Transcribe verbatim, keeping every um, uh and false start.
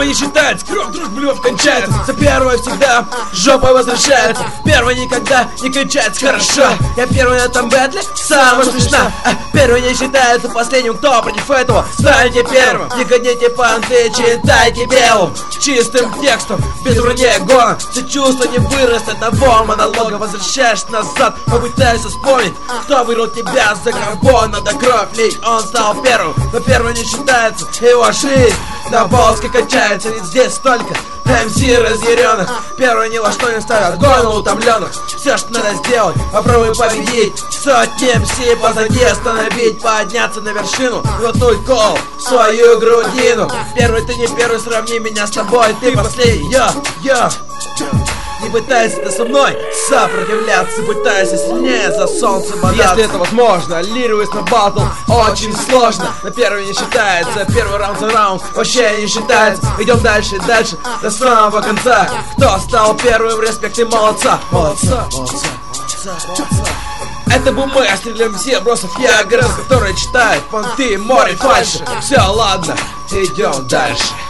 Первый не считается, кровь, дружба, любовь кончается. За первое всегда жопа возвращается. Первый никогда не кончается хорошо. Я первый на этом бэтле, самый смешно. а, Первый не считается последним, кто против этого станете первым. Не гоните понты, читайте белым чистым текстом, без вранья и гона. Все чувства не вырастут того монолога. Возвращаешься назад, попытаешься вспомнить, кто вырвал тебя за карбон. Надо кровь лить, он стал первым, но первый не считается. Его жизнь на полоске качается, ведь здесь столько эм си разъяренных. Первый ни во что не ставят гону утомленных. Все, что надо сделать, попробуй победить. Сотни эм си позади остановить, подняться на вершину, глотнуть кол в свою грудину. Первый ты не первый, сравни меня с тобой, ты последний, йо, йо. Не пытайся ты со мной сопротивляться, пытайся сильнее за солнце бодаться. Если это возможно, лируясь на батл, очень сложно. На первый не считается, первый раунд за раунд вообще не считается. Идем дальше и дальше, до самого конца. Кто стал первым, респект и молодца. Молодца, молодца, молодца, молодца. Это был мы, а стреляем все бросов я агрессор, который читает понты, море фальши. Все, ладно, идем дальше.